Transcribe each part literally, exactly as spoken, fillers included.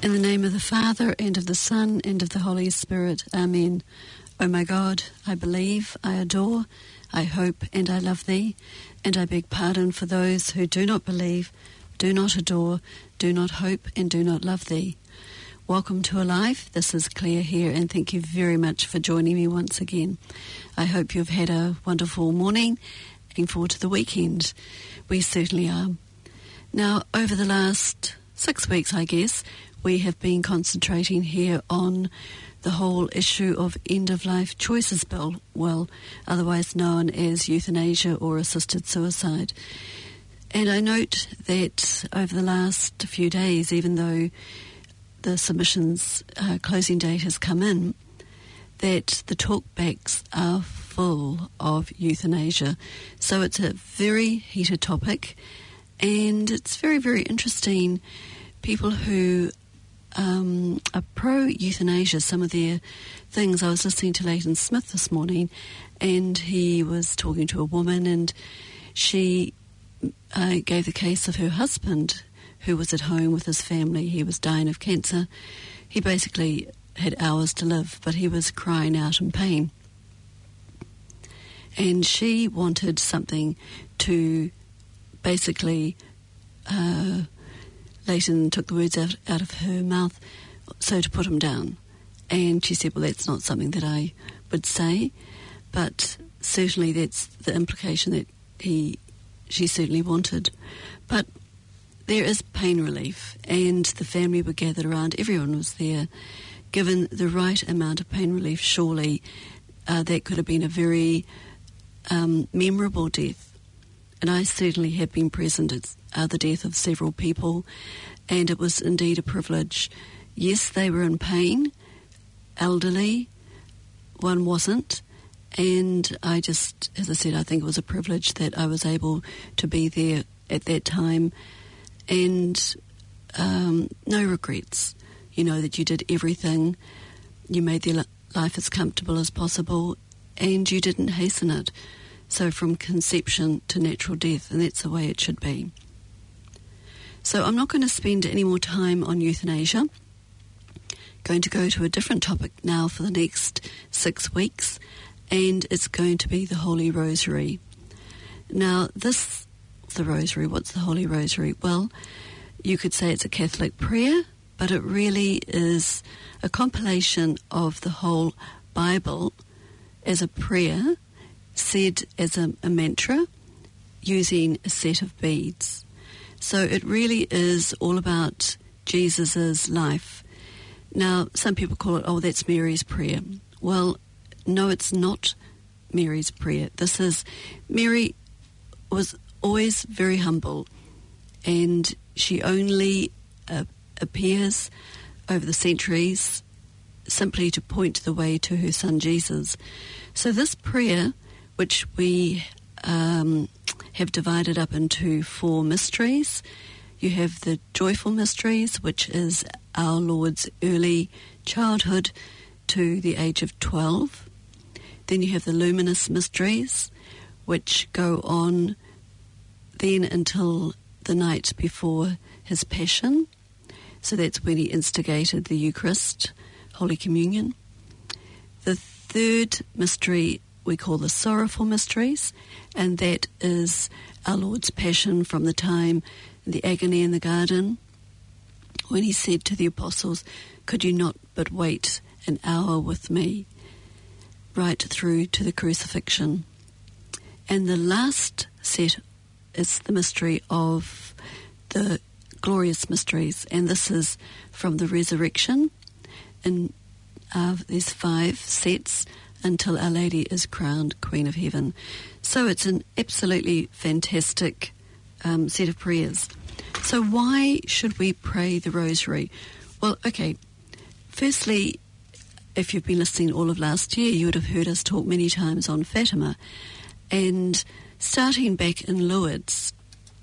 In the name of the Father, and of the Son, and of the Holy Spirit. Amen. O my God, I believe, I adore, I hope, and I love Thee, and I beg pardon for those who do not believe, do not adore, do not hope, and do not love Thee. Welcome to Alive. This is Claire here, and thank you very much for joining me once again. I hope you've had a wonderful morning. Looking forward to the weekend. We certainly are. Now, over the last six weeks, I guess, we have been concentrating here on the whole issue of end-of-life choices bill, well, otherwise known as euthanasia or assisted suicide. And I note that over the last few days, even though the submissions uh, closing date has come in, that the talkbacks are full of euthanasia. So it's a very heated topic, and it's very, very interesting. People who um, are pro-euthanasia, some of their things. I was listening to Leighton Smith this morning, and he was talking to a woman, and she uh, gave the case of her husband, who was at home with his family. He was dying of cancer. He basically had hours to live, but he was crying out in pain. And she wanted something to basically, uh, Leighton took the words out, out of her mouth, so to put him down. And she said, well, that's not something that I would say, but certainly that's the implication that he, she certainly wanted. But there is pain relief, and the family were gathered around. Everyone was there. Given the right amount of pain relief, surely uh, that could have been a very um, memorable death. And I certainly have been present at uh, the death of several people, and it was indeed a privilege. Yes, they were in pain, elderly, one wasn't, and I just, as I said, I think it was a privilege that I was able to be there at that time, and um, no regrets. You know that you did everything, you made their life as comfortable as possible, and you didn't hasten it. So from conception to natural death, and that's the way it should be. So I'm not going to spend any more time on euthanasia. Going to go to a different topic now for the next six weeks, and it's going to be the Holy Rosary. Now, this, the Rosary, what's the Holy Rosary? Well, you could say it's a Catholic prayer, but it really is a compilation of the whole Bible as a prayer, said as a, a mantra, using a set of beads. So it really is all about Jesus' life. Now, some people call it, oh, that's Mary's prayer. Well, no, it's not Mary's prayer. This is, Mary was always very humble, and she only uh, appears over the centuries simply to point the way to her son Jesus. So this prayer, which we um, have divided up into four mysteries. You have the joyful mysteries, which is our Lord's early childhood to the age of twelve. Then you have the luminous mysteries, which go on then until the night before his passion. So that's when he instigated the Eucharist, Holy Communion. The third mystery we call the sorrowful mysteries, and that is our Lord's passion from the time, the agony in the garden, when he said to the apostles, could you not but wait an hour with me, right through to the crucifixion. And the last set is the mystery of the glorious mysteries, and this is from the resurrection, and uh, there's five sets until Our Lady is crowned Queen of Heaven. So it's an absolutely fantastic um, set of prayers. So why should we pray the Rosary? Well, okay, firstly, if you've been listening all of last year, you would have heard us talk many times on Fatima. And starting back in Lourdes,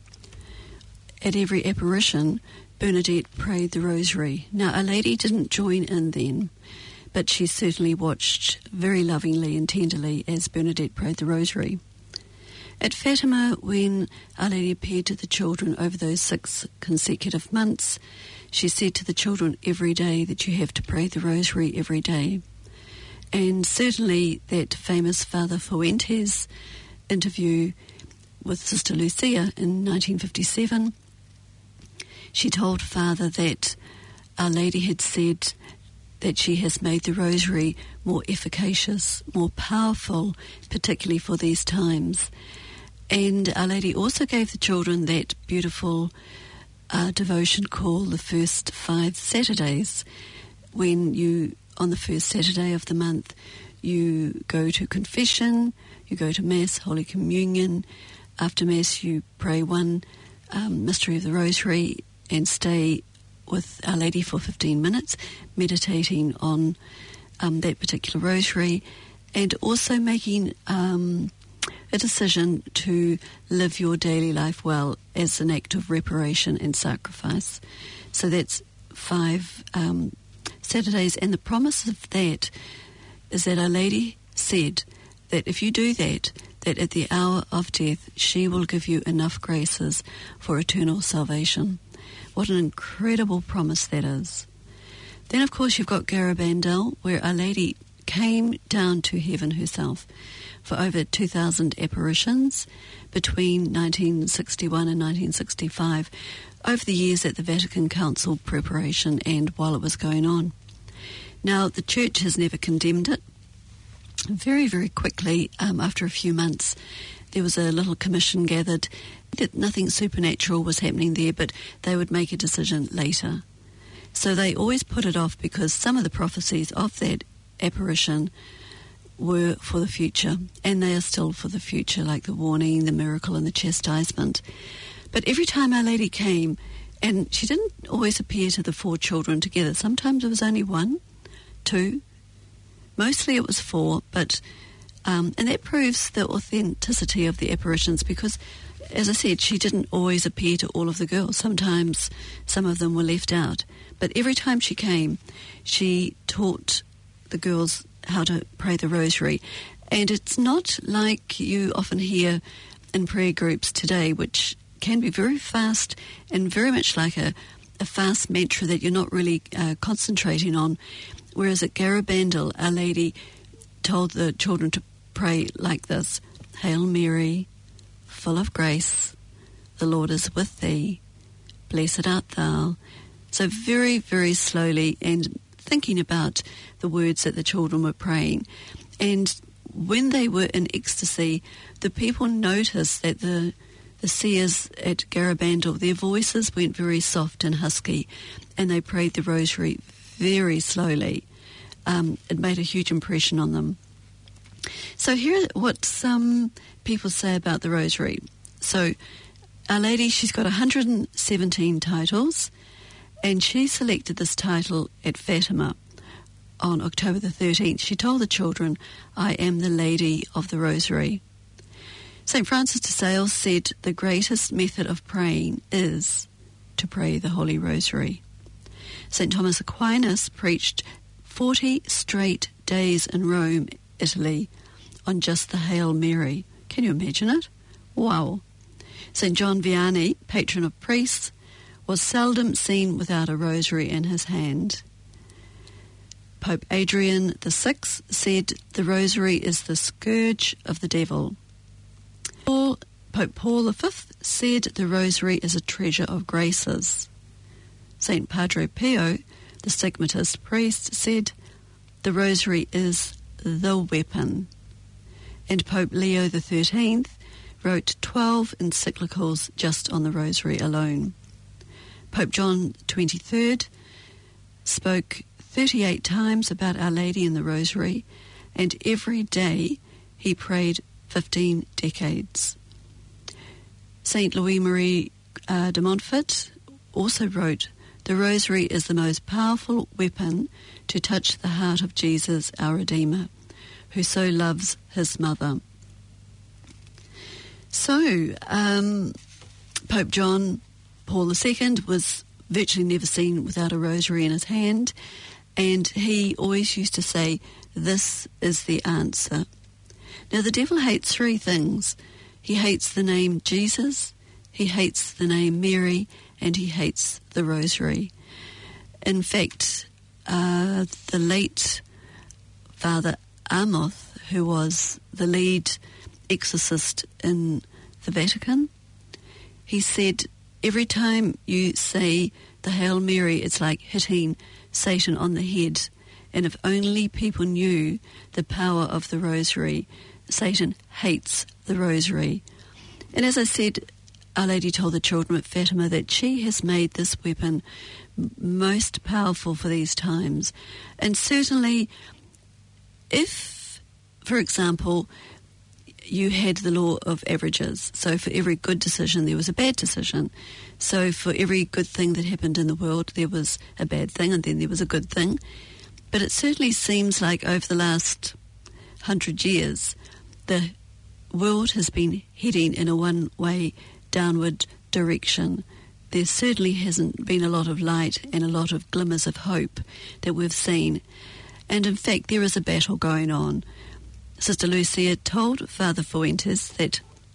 at every apparition, Bernadette prayed the Rosary. Now, Our Lady didn't join in then, but she certainly watched very lovingly and tenderly as Bernadette prayed the Rosary. At Fatima, when Our Lady appeared to the children over those six consecutive months, she said to the children every day that you have to pray the rosary every day. And certainly that famous Father Fuentes interview with Sister Lucia in nineteen fifty-seven, she told Father that Our Lady had said that she has made the rosary more efficacious, more powerful, particularly for these times. And Our Lady also gave the children that beautiful uh, devotion called the first five Saturdays, when you, on the first Saturday of the month, you go to confession, you go to Mass, Holy Communion. After Mass, you pray one um, mystery of the Rosary and stay with Our Lady for fifteen minutes, meditating on um, that particular Rosary, and also making um, a decision to live your daily life well as an act of reparation and sacrifice. So that's five um, Saturdays, and the promise of that is that Our Lady said that if you do that, that at the hour of death, she will give you enough graces for eternal salvation. What an incredible promise that is. Then, of course, you've got Garabandal, where Our Lady came down to heaven herself for over two thousand apparitions between nineteen sixty-one and nineteen sixty-five, over the years at the Vatican Council preparation and while it was going on. Now, the Church has never condemned it. Very, very quickly, um, after a few months, there was a little commission gathered that nothing supernatural was happening there, but they would make a decision later. So they always put it off because some of the prophecies of that apparition were for the future, and they are still for the future, like the warning, the miracle, and the chastisement. But every time Our Lady came, and she didn't always appear to the four children together. Sometimes it was only one, two. Mostly it was four, but um, and that proves the authenticity of the apparitions because, as I said, she didn't always appear to all of the girls. Sometimes some of them were left out. But every time she came, she taught the girls how to pray the rosary. And it's not like you often hear in prayer groups today, which can be very fast and very much like a, a fast mantra that you're not really uh, concentrating on. Whereas at Garabandal, Our Lady told the children to pray like this: Hail Mary, full of grace, the Lord is with thee, blessed art thou. So very, very slowly, and thinking about the words that the children were praying. And when they were in ecstasy, the people noticed that the the seers at Garabandal, their voices went very soft and husky, and they prayed the rosary very slowly. Um, it made a huge impression on them. So here are what some people say about the rosary. So Our Lady, she's got one hundred seventeen titles, and she selected this title at Fatima on October the thirteenth. She told the children, I am the Lady of the Rosary. Saint Francis de Sales said the greatest method of praying is to pray the Holy Rosary. Saint Thomas Aquinas preached forty straight days in Rome, Italy, on just the Hail Mary. Can you imagine it? Wow. Saint John Vianney, patron of priests, was seldom seen without a rosary in his hand. Pope Adrian the Sixth said the rosary is the scourge of the devil. Paul, Pope Paul the Fifth said the rosary is a treasure of graces. Saint Padre Pio, the stigmatist priest, said the rosary is the weapon. And Pope Leo the Thirteenth wrote twelve encyclicals just on the rosary alone. Pope John the Twenty-third spoke thirty-eight times about Our Lady and the rosary, and every day he prayed fifteen decades. Saint Louis-Marie uh, de Montfort also wrote, the rosary is the most powerful weapon to touch the heart of Jesus, our Redeemer, who so loves his mother. So, um, Pope John Paul the Second was virtually never seen without a rosary in his hand, and he always used to say, this is the answer. Now, the devil hates three things. He hates the name Jesus, he hates the name Mary, and he hates the rosary. In fact, uh, the late Father Amoth, who was the lead exorcist in the Vatican, he said, every time you say the Hail Mary, it's like hitting Satan on the head. And if only people knew the power of the rosary. Satan hates the rosary. And as I said, Our Lady told the children at Fatima that she has made this weapon most powerful for these times. And certainly, if, for example, you had the law of averages, so for every good decision there was a bad decision. So for every good thing that happened in the world there was a bad thing, and then there was a good thing. But it certainly seems like over the last hundred years, the world has been heading in a one-way downward direction. There certainly hasn't been a lot of light and a lot of glimmers of hope that we've seen. And in fact, there is a battle going on. Sister Lucia told Father Fuentes that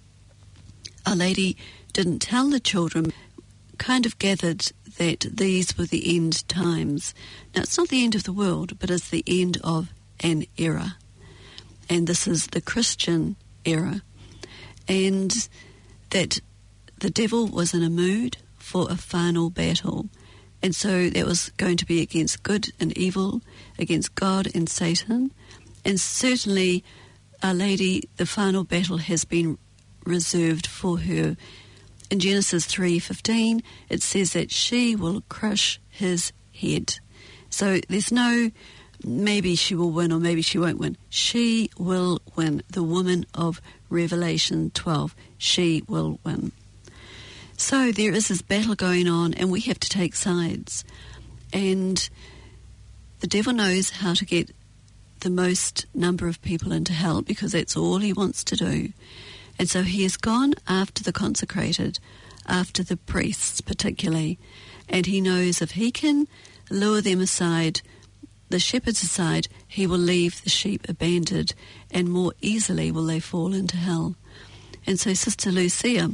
Our Lady didn't tell the children, kind of gathered that these were the end times. Now, it's not the end of the world, but it's the end of an era. And this is the Christian era. And that the devil was in a mood for a final battle. And so that was going to be against good and evil, against God and Satan. And certainly, Our Lady, the final battle has been reserved for her. In Genesis three fifteen, it says that she will crush his head. So there's no maybe she will win or maybe she won't win. She will win. The woman of Revelation twelve, she will win. So there is this battle going on, and we have to take sides. And the devil knows how to get the most number of people into hell, because that's all he wants to do. And so he has gone after the consecrated, after the priests particularly, and he knows if he can lure them aside, the shepherds aside, he will leave the sheep abandoned, and more easily will they fall into hell. And so Sister Lucia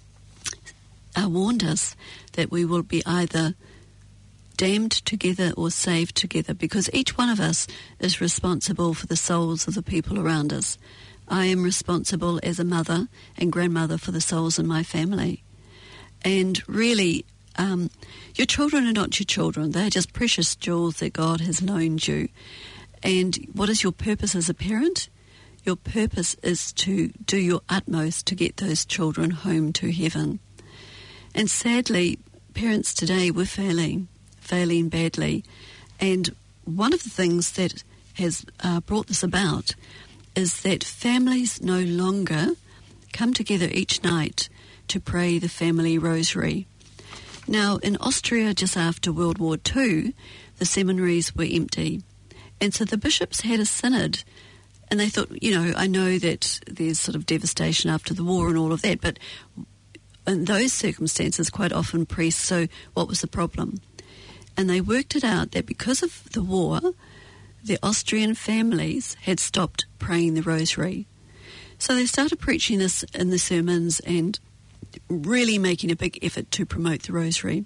uh, warned us that we will be either damned together or saved together, because each one of us is responsible for the souls of the people around us. I am responsible as a mother and grandmother for the souls in my family. And really, um, your children are not your children. They're just precious jewels that God has loaned you. And what is your purpose as a parent? Your purpose is to do your utmost to get those children home to heaven. And sadly, parents today were failing, failing badly. And one of the things that has uh, brought this about is that families no longer come together each night to pray the family rosary. Now, in Austria, just after World War Two, the seminaries were empty. And so the bishops had a synod, and they thought, you know, I know that there's sort of devastation after the war and all of that, but in those circumstances, quite often priests, so what was the problem? And they worked it out that because of the war, the Austrian families had stopped praying the rosary. So they started preaching this in the sermons and really making a big effort to promote the rosary.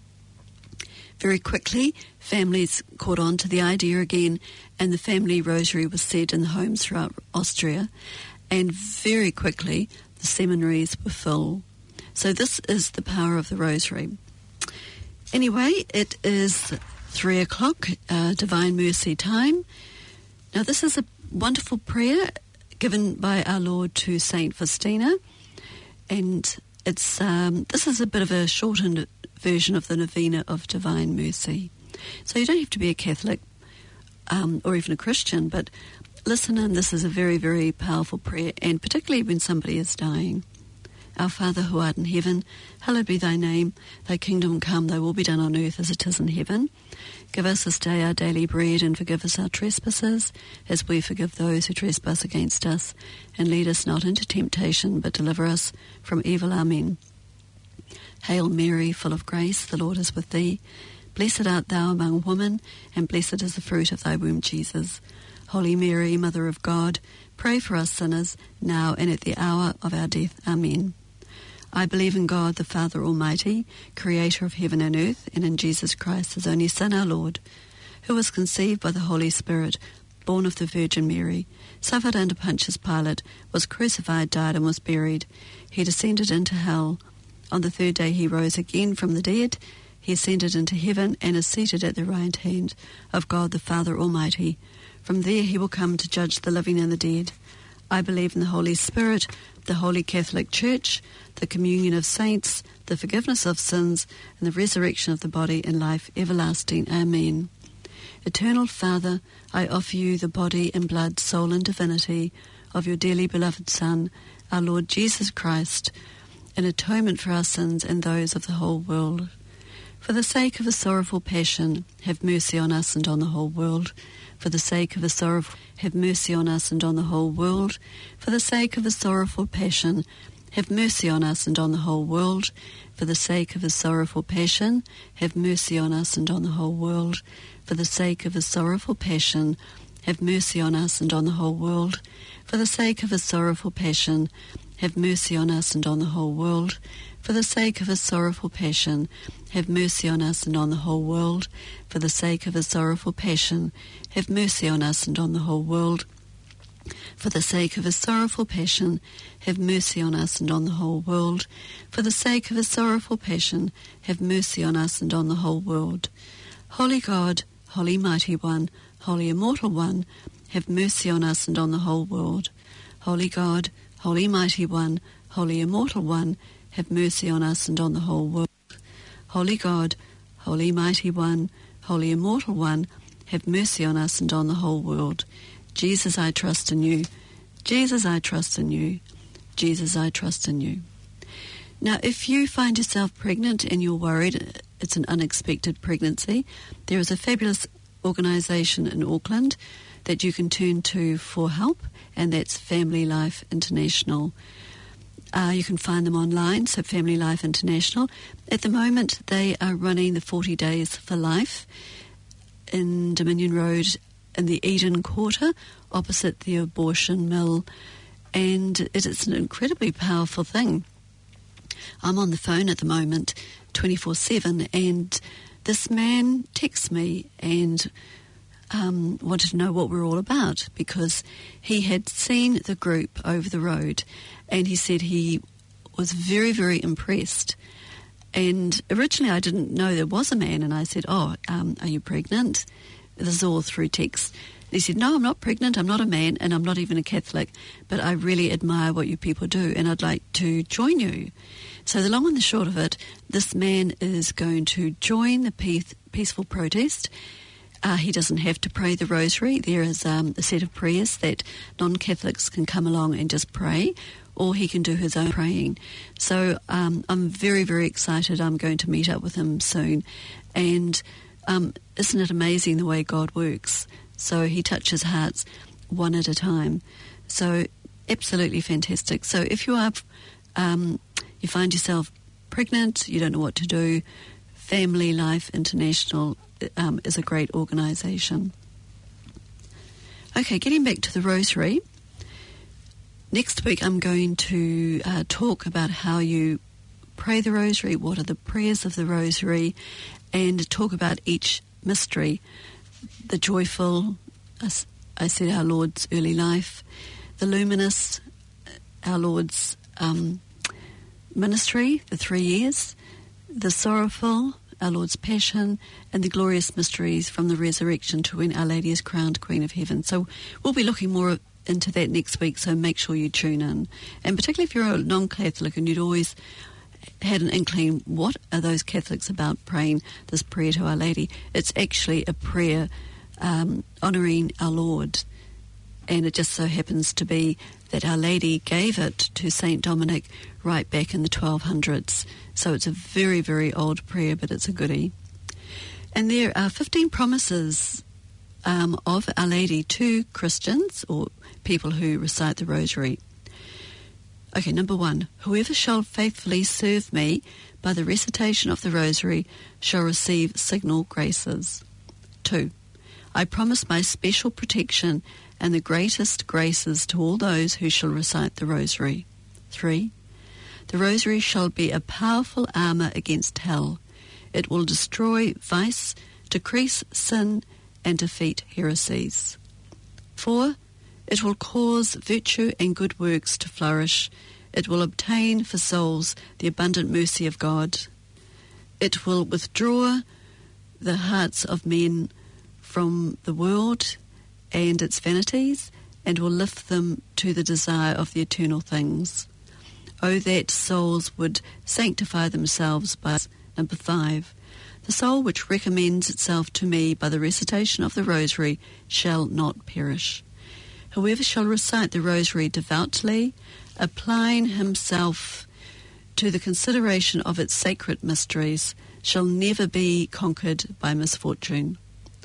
Very quickly, families caught on to the idea again, and the family rosary was said in the homes throughout Austria. And very quickly, the seminaries were full. So this is the power of the rosary. Anyway, it is three o'clock, uh, Divine Mercy time. Now, this is a wonderful prayer given by our Lord to Saint Faustina, and it's um, this is a bit of a shortened version of the Novena of Divine Mercy. So you don't have to be a Catholic um, or even a Christian, but listen in. This is a very, very powerful prayer, and particularly when somebody is dying. Our Father who art in heaven, hallowed be thy name. Thy kingdom come, thy will be done on earth as it is in heaven. Give us this day our daily bread, and forgive us our trespasses, as we forgive those who trespass against us. And lead us not into temptation, but deliver us from evil. Amen. Hail Mary, full of grace, the Lord is with thee. Blessed art thou among women, and blessed is the fruit of thy womb, Jesus. Holy Mary, Mother of God, pray for us sinners, now and at the hour of our death. Amen. I believe in God, the Father Almighty, creator of heaven and earth, and in Jesus Christ, his only Son, our Lord, who was conceived by the Holy Spirit, born of the Virgin Mary, suffered under Pontius Pilate, was crucified, died, and was buried. He descended into hell. On the third day he rose again from the dead. He ascended into heaven and is seated at the right hand of God the Father Almighty. From there he will come to judge the living and the dead. I believe in the Holy Spirit, the Holy Catholic Church, the communion of saints, the forgiveness of sins, and the resurrection of the body and life everlasting. Amen. Eternal Father, I offer you the body and blood, soul and divinity of your dearly beloved Son, our Lord Jesus Christ, in atonement for our sins and those of the whole world. For the sake of his sorrowful passion, have mercy on us and on the whole world. For the sake of his sorrowful, have mercy on us and on the whole world. For the sake of his sorrowful passion, have mercy on us and on the whole world. For the sake of his sorrowful passion, have mercy on us and on the whole world. For the sake of his sorrowful passion, have mercy on us and on the whole world. For the sake of his sorrowful passion, have mercy on us and on the whole world. For the sake of his sorrowful passion, have mercy on us and on the whole world. For the sake of his sorrowful passion, have mercy on us and on the whole world. For the sake of his sorrowful passion, have mercy on us and on the whole world. For the sake of his sorrowful passion, have mercy on us and on the whole world. Holy God, Holy Mighty One, Holy Immortal One, have mercy on us and on the whole world. Holy God, Holy Mighty One, Holy Immortal One, have mercy on us and on the whole world. Holy God, Holy Mighty One, Holy Immortal One, have mercy on us and on the whole world. Jesus, I trust in you. Jesus, I trust in you. Jesus, I trust in you. Now, if you find yourself pregnant and you're worried, it's an unexpected pregnancy, there is a fabulous organisation in Auckland that you can turn to for help, and that's Family Life International. Uh, you can find them online, so Family Life International. At the moment, they are running the forty Days for Life in Dominion Road in the Eden Quarter, opposite the abortion mill, and it is an incredibly powerful thing. I'm on the phone at the moment, twenty-four seven, and this man texts me and um, wanted to know what we're all about, because he had seen the group over the road, and he said he was very, very impressed. And originally I didn't know there was a man, and I said, oh, um, are you pregnant? This is all through text. And he said, no, I'm not pregnant, I'm not a man, and I'm not even a Catholic, but I really admire what you people do, and I'd like to join you. So the long and the short of it, this man is going to join the peace, peaceful protest. Uh, he doesn't have to pray the rosary. There is um, a set of prayers that non-Catholics can come along and just pray, or he can do his own praying. So um, I'm very, very excited. I'm going to meet up with him soon. And um, isn't it amazing the way God works? So he touches hearts one at a time. So absolutely fantastic. So if you are, um, you find yourself pregnant, you don't know what to do, Family Life International um, is a great organisation. Okay, getting back to the rosary. Next week I'm going to uh, talk about how you pray the rosary, what are the prayers of the rosary, and talk about each mystery. The joyful, I said our Lord's early life, the luminous, our Lord's um, ministry, the three years, the sorrowful, our Lord's passion, and the glorious mysteries from the resurrection to when Our Lady is crowned Queen of Heaven. So we'll be looking more into that next week, so make sure you tune in. And particularly if you're a non-Catholic and you'd always had an inkling, what are those Catholics about praying this prayer to Our Lady? It's actually a prayer um, honouring our Lord, and it just so happens to be that Our Lady gave it to Saint Dominic right back in the twelve hundreds. So it's a very, very old prayer, but it's a goodie. And there are fifteen promises um, of Our Lady to Christians or people who recite the rosary. Okay, number one, whoever shall faithfully serve me by the recitation of the rosary shall receive signal graces. Two, I promise my special protection and the greatest graces to all those who shall recite the rosary. Three, the rosary shall be a powerful armour against hell. It will destroy vice, decrease sin, and defeat heresies. Four, it will cause virtue and good works to flourish. It will obtain for souls the abundant mercy of God. It will withdraw the hearts of men from the world and its vanities, and will lift them to the desire of the eternal things. Oh, that souls would sanctify themselves by... Number five, the soul which recommends itself to me by the recitation of the rosary shall not perish. Whoever shall recite the rosary devoutly, applying himself to the consideration of its sacred mysteries, shall never be conquered by misfortune.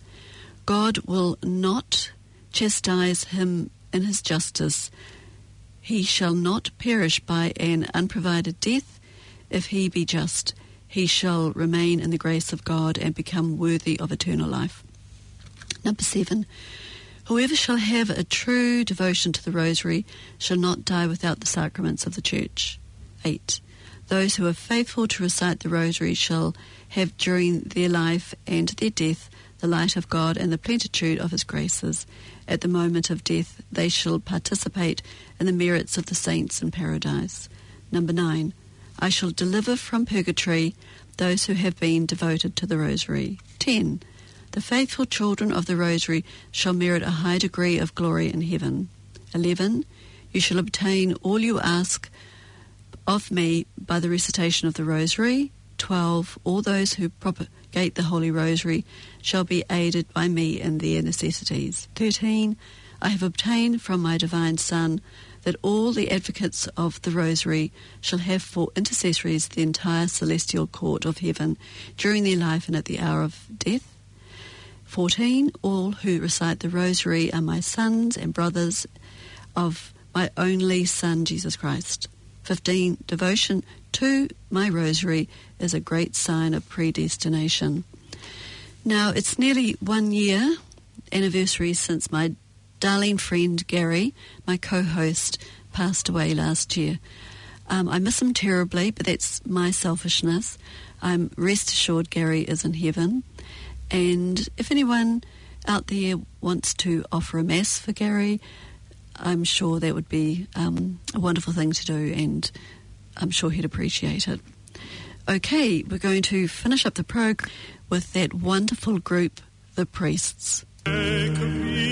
God will not chastise him in his justice. He shall not perish by an unprovided death. If he be just, he shall remain in the grace of God and become worthy of eternal life. Number seven, whoever shall have a true devotion to the rosary shall not die without the sacraments of the Church. Eight, those who are faithful to recite the rosary shall have during their life and their death the light of God and the plenitude of his graces. At the moment of death they shall participate in the merits of the saints in paradise. Number nine, I shall deliver from purgatory those who have been devoted to the rosary. Ten, the faithful children of the rosary shall merit a high degree of glory in heaven. Eleven, you shall obtain all you ask of me by the recitation of the rosary. Twelve, all those who propagate the Holy Rosary shall be aided by me in their necessities. Thirteen, I have obtained from my divine Son that all the advocates of the Rosary shall have for intercessories the entire celestial court of heaven during their life and at the hour of death. Fourteen, all who recite the Rosary are my sons and brothers of my only Son, Jesus Christ. Fifteen, devotion to my Rosary is a great sign of predestination. Now, it's nearly one year anniversary since my darling friend Gary, my co-host, passed away last year. Um, I miss him terribly, but that's my selfishness. I'm rest assured Gary is in heaven. And if anyone out there wants to offer a mass for Gary, I'm sure that would be um, a wonderful thing to do, and I'm sure he'd appreciate it. Okay, we're going to finish up the program with that wonderful group, the Priests.